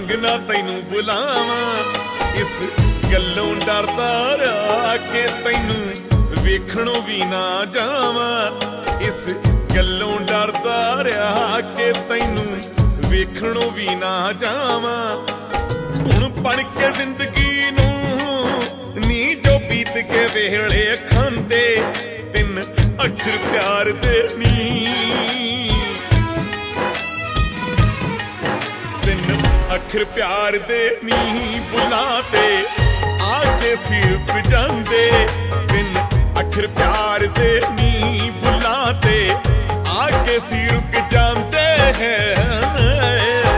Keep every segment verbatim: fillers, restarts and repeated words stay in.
ढंग ना तैनू बुलावा, इस गल्लों डरदा रहा के तैनू वेखणों भी ना जावा, इस गल्लों डरदा रहा के तैनू वेखणों भी ना जावा। हुण पढ़ के जिंदगी नू नी जो बीत के वेले खांदे, तिन अखर प्यार दे नी, तिन अखर प्यार दे नी बुलाते आके सिर जांदे, तिन अखर प्यार दे नी बुलाते आके सिर जांदे हैं।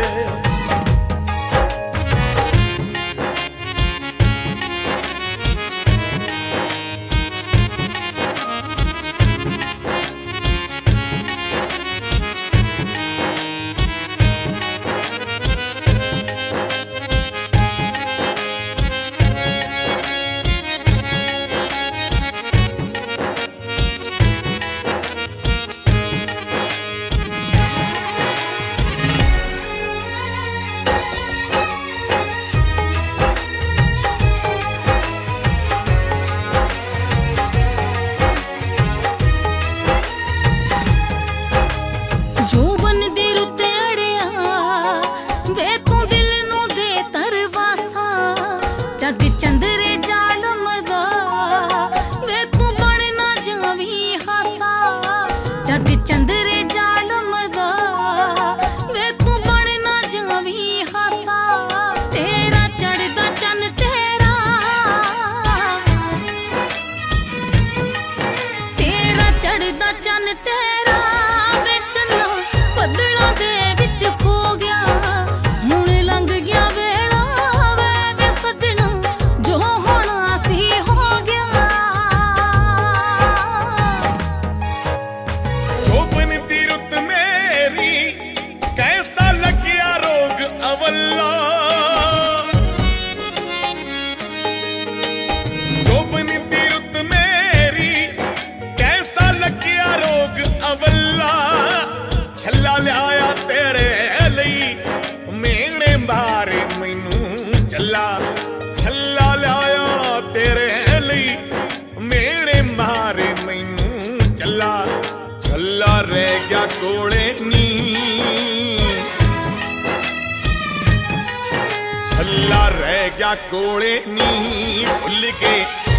कोले नी भुल के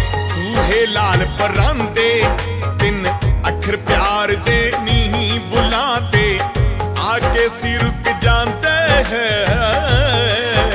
सूहे लाल परांदे, तिन अखर प्यार दे नी बुलाते आके सिर जांदे हैं।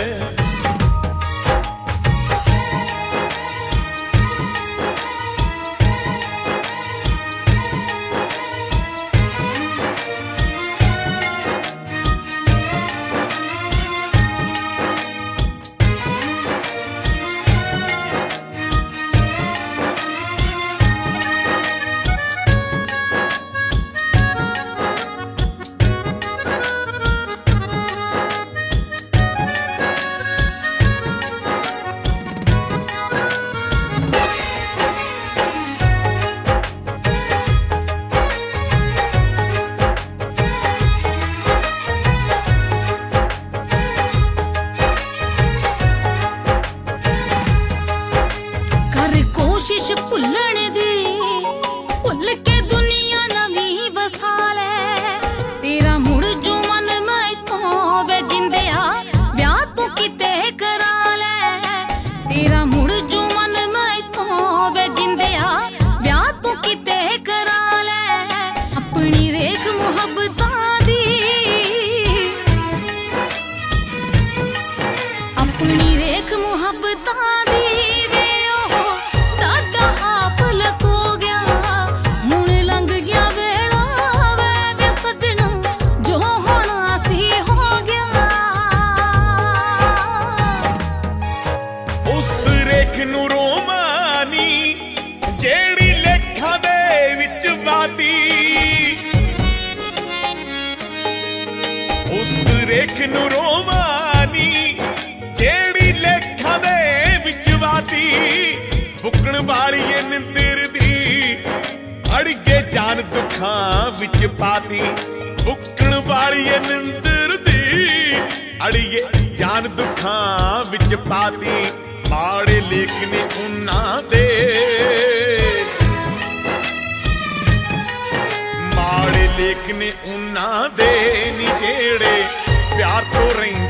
रेख नू रोवानी जेड़ी लेखा दे विच वाती, बुकण वाली निंदर दी अड़गे जान दुखां विच पाती, बुकण वाली निंदर दी अड़िए जान दुखां विच पाती माड़े लेख ने उन्हां दे माड़े लेख ने उन्हां दे नी जेड़े प्यार तो रहिंदे